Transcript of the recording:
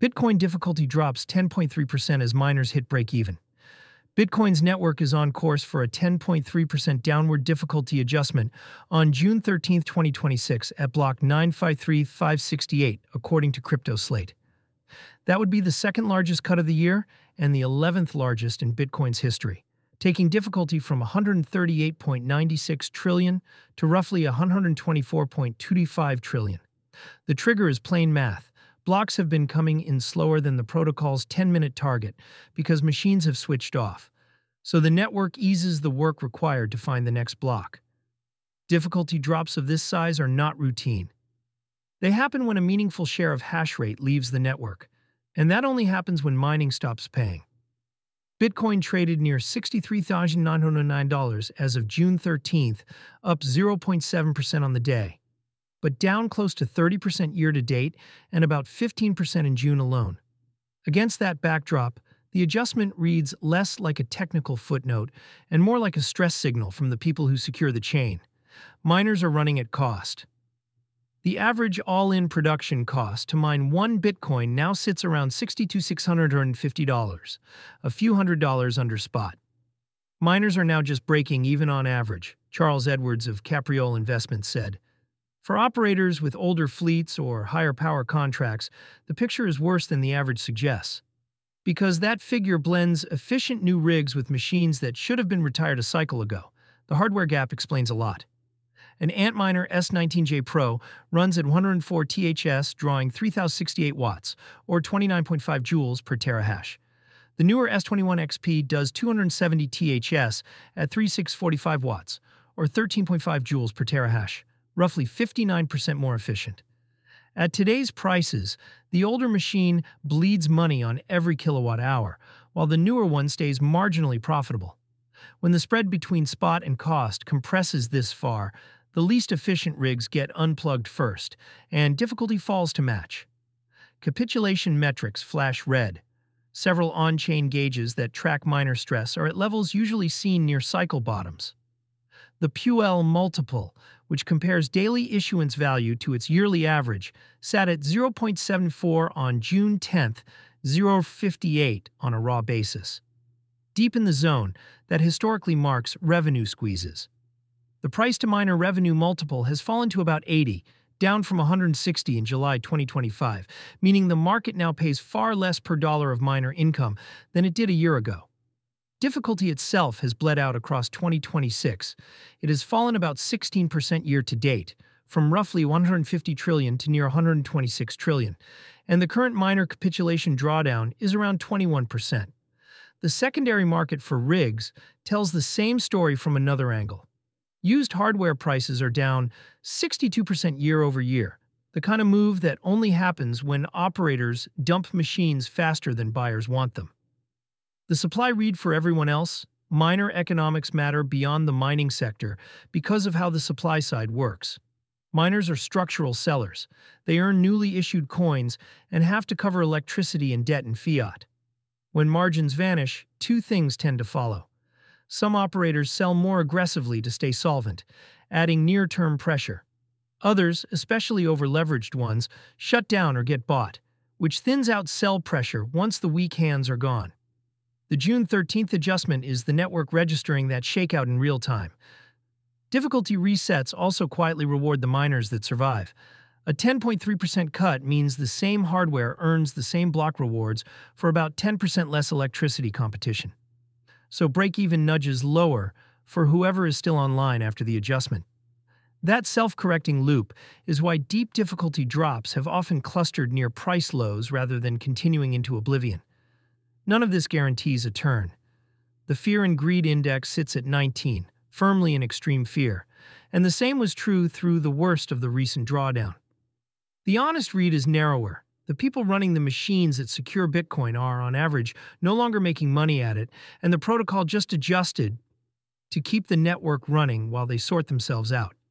Bitcoin difficulty drops 10.3% as miners hit break-even. Bitcoin's network is on course for a 10.3% downward difficulty adjustment on June 13, 2026 at block 953568, according to CryptoSlate. That would be the second largest cut of the year and the 11th largest in Bitcoin's history, taking difficulty from 138.96 trillion to roughly 124.25 trillion. The trigger is plain math. Blocks have been coming in slower than the protocol's 10-minute target because machines have switched off, so the network eases the work required to find the next block. Difficulty drops of this size are not routine. They happen when a meaningful share of hash rate leaves the network, and that only happens when mining stops paying. Bitcoin traded near $63,909 as of June 13th, up 0.7% on the day, but down close to 30% year-to-date and about 15% in June alone. Against that backdrop, the adjustment reads less like a technical footnote and more like a stress signal from the people who secure the chain. Miners are running at cost. The average all-in production cost to mine one Bitcoin now sits around $62,650, a few $100s under spot. Miners are now just breaking even on average, Charles Edwards of Capriole Investments said. For operators with older fleets or higher power contracts, the picture is worse than the average suggests, because that figure blends efficient new rigs with machines that should have been retired a cycle ago. The hardware gap explains a lot. An Antminer S19J Pro runs at 104 THS, drawing 3,068 watts, or 29.5 joules per terahash. The newer S21 XP does 270 THS at 3,645 watts, or 13.5 joules per terahash, roughly 59% more efficient. At today's prices, the older machine bleeds money on every kilowatt hour, while the newer one stays marginally profitable. When the spread between spot and cost compresses this far, the least efficient rigs get unplugged first, and difficulty falls to match. Capitulation metrics flash red. Several on-chain gauges that track miner stress are at levels usually seen near cycle bottoms. The Puel multiple, which compares daily issuance value to its yearly average, sat at 0.74 on June 10th, 0.58 on a raw basis. Deep in the zone, that historically marks revenue squeezes. The price-to-miner revenue multiple has fallen to about 80, down from 160 in July 2025, meaning the market now pays far less per dollar of miner income than it did a year ago. Difficulty itself has bled out across 2026. It has fallen about 16% year-to-date, from roughly 150 trillion to near 126 trillion, and the current miner capitulation drawdown is around 21%. The secondary market for rigs tells the same story from another angle. Used hardware prices are down 62% year-over-year, the kind of move that only happens when operators dump machines faster than buyers want them. The supply read for everyone else: miner economics matter beyond the mining sector because of how the supply side works. Miners are structural sellers. They earn newly issued coins and have to cover electricity and debt in fiat. When margins vanish, two things tend to follow. Some operators sell more aggressively to stay solvent, adding near-term pressure. Others, especially over-leveraged ones, shut down or get bought, which thins out sell pressure once the weak hands are gone. The June 13th adjustment is the network registering that shakeout in real time. Difficulty resets also quietly reward the miners that survive. A 10.3% cut means the same hardware earns the same block rewards for about 10% less electricity competition. So break-even nudges lower for whoever is still online after the adjustment. That self-correcting loop is why deep difficulty drops have often clustered near price lows rather than continuing into oblivion. None of this guarantees a turn. The Fear and Greed Index sits at 19, firmly in extreme fear, and the same was true through the worst of the recent drawdown. The honest read is narrower. The people running the machines that secure Bitcoin are, on average, no longer making money at it, and the protocol just adjusted to keep the network running while they sort themselves out.